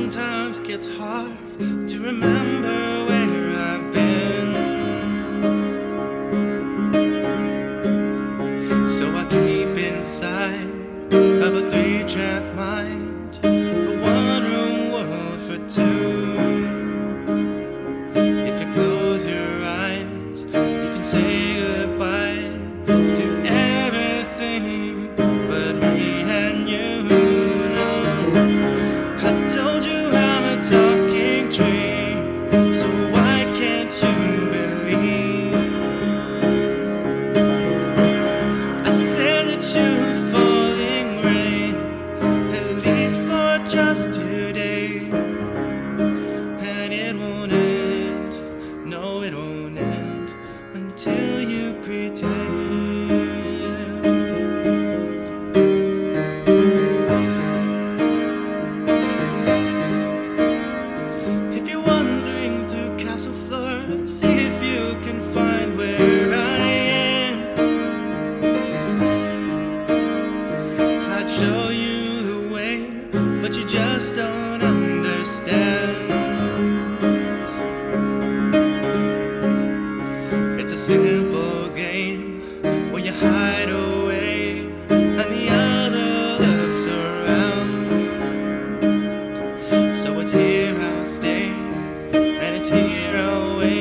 sometimes gets hard to remember where I've been. So I keep inside of a three-track mind, a one-room world for two. If you close your eyes, you can say goodbye to everything but me and you. I told you I'm a talking tree, so why can't you believe? I said that you're the falling rain, at least for just today. And it won't end, no it won't end, until you pretend. See if you can find where I am. I'd show you the way, but you just don't understand. It's a simple game where you hide away and the other looks around. So it's here I'll stay, and it's here I'll wait.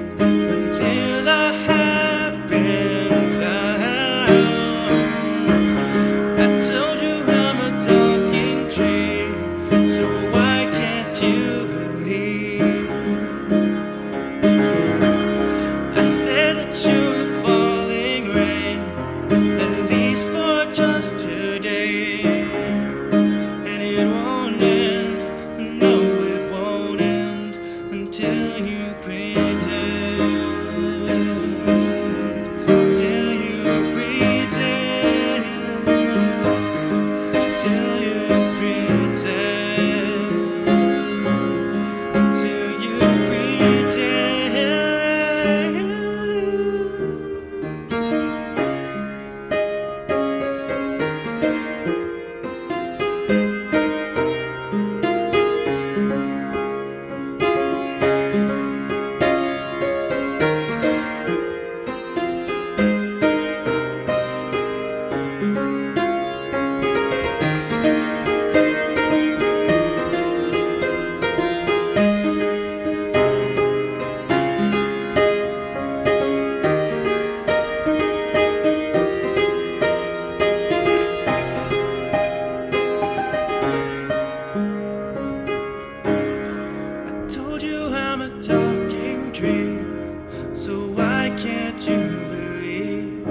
So why can't you believe?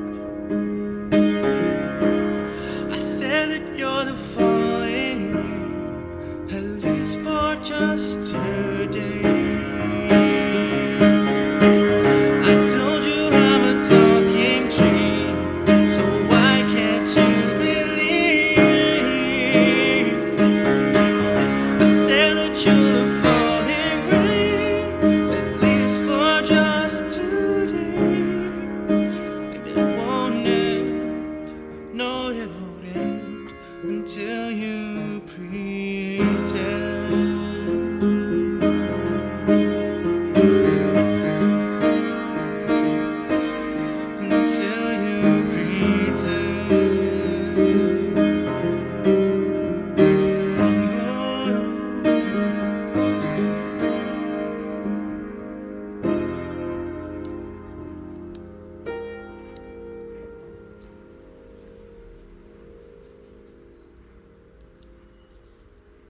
I said that you're the falling rain, at least for just today. I told you I'm a talking tree, so why can't you believe? I said that you're the falling rain, at least for just today. And it won't end, no it won't end, until you pretend.